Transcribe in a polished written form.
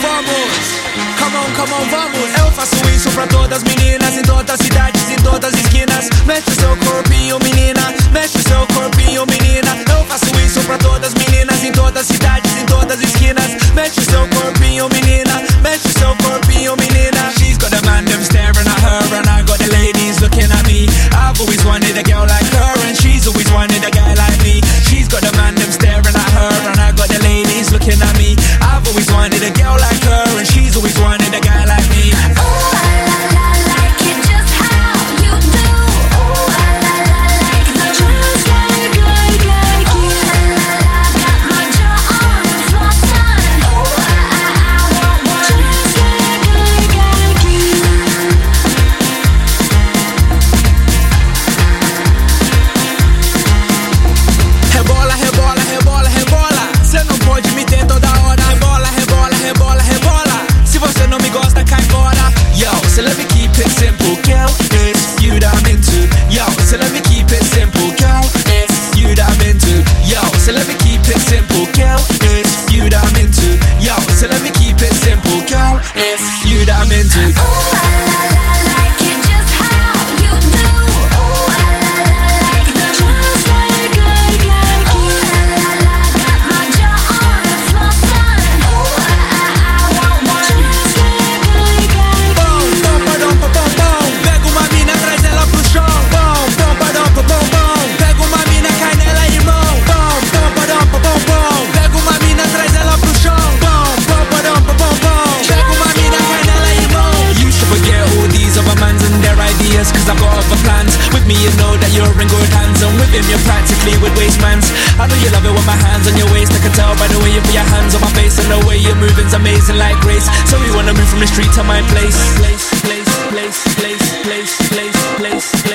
come on, vamos. Eu faço isso pra todas as meninas, em todas as cidades, em todas as esquinas. Mexe o seu corpinho, menina, mexe o seu corpinho, menina. Eu faço isso pra todas as meninas, em todas as cidades, em todas as esquinas. Mexe o seu corpinho, menina, mexe o seu corpinho, menina. She's got a man, them staring at her, and I got the ladies looking at me. I've always wanted a girl like her, and she's always wanted a guy like me. She's got a man, them staring at her, and I got the ladies looking at me. I've always wanted a girl like her, and she's always wanted a guy like me. Ooh, I like it just how you do. Ooh, I like the just like you. Ooh, got my jaw on the floor, son. Ooh, I want one just like you. Rebola, rebola, rebola, rebola. Cê não pode me ter toda hora. Rebola, rebola, rebola, rebola. Se você não me gosta, cai fora. Yo, so let me keep it simple, girl. It's you that I'm into. Yo, so let me keep it simple, girl. It's you that I'm into. Yo, so let me keep it simple, girl. It's you that I'm into. Yo, so let me keep it simple, girl. It's you that I'm into. Ooh, I like it just how you do. Ooh, I like the just like you. Ooh, got my jaw on the floor, son. Ooh, I want one just like you. Bom, bom, padom, bom, bom. Pega uma mina, traz ela pro chão. Bom, bom, padom, bom, bom. Pega uma mina, cai nela, irmão. Bom, bom, padom, bom, bom. Pega uma mina, traz ela pro chão. Bom, bom, padom, bom, bom. Pega uma mina, cai nela, irmão. You should forget all these other mans and their ideas, cause I've got other plans. With me you know that you're in good hands, and with him you're practically with waste mans. I know you love it with my hands on your waist. I can tell by the way you put your hands on my face, and the way you're moving's amazing like grace. So we wanna move from the street to my place. Place, place, place, place, place, place, place, place.